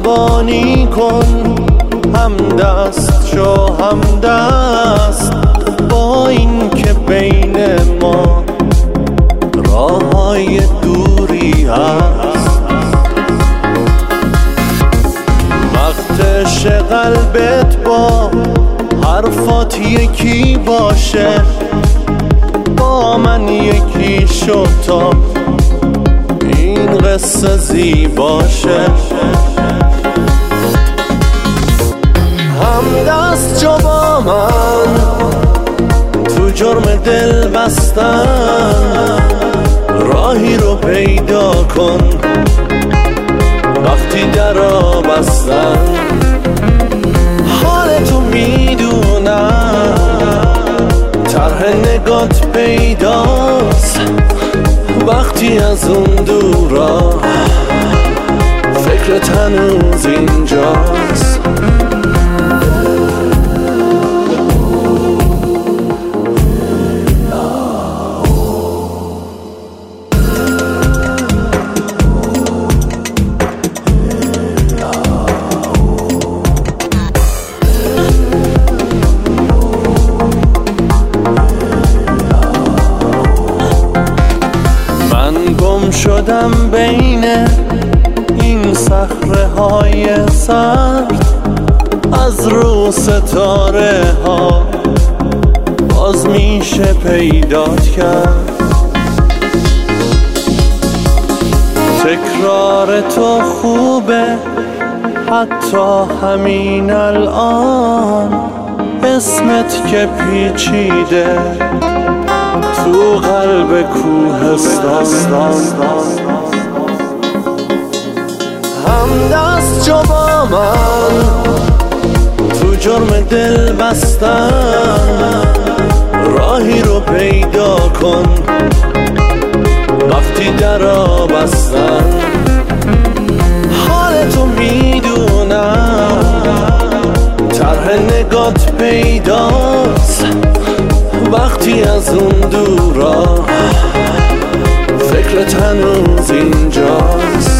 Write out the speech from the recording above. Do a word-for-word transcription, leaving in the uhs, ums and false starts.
قربانی کن، هم دست شو هم دست، با این که بین ما راههای دوری هست. وقتش قلبت با حرفات یکی باشه، با من یکی شو تا این قصه زیباشه. هم دست جو با من تو جرم دل بستن، راهی رو پیدا کن وقتی درا بستن. حالتو میدونم، طرح نگات پیداست وقتی از اون دورا فکرت هنوز اینجاست. گم شدم بین این صخره های سرد، از رو ستاره ها باز میشه پیدات کرد. تکرار تو خوبه حتی همین الان، اسمت که پیچیده تو قلب کوهستان. هم دست جو با من تو جرم دل بستن، راهی رو پیدا کن وقتی درا بستن. حالتو میدونم، طرح نگات پیداست وقتی از اون دورا فکرت هنوز اینجاست.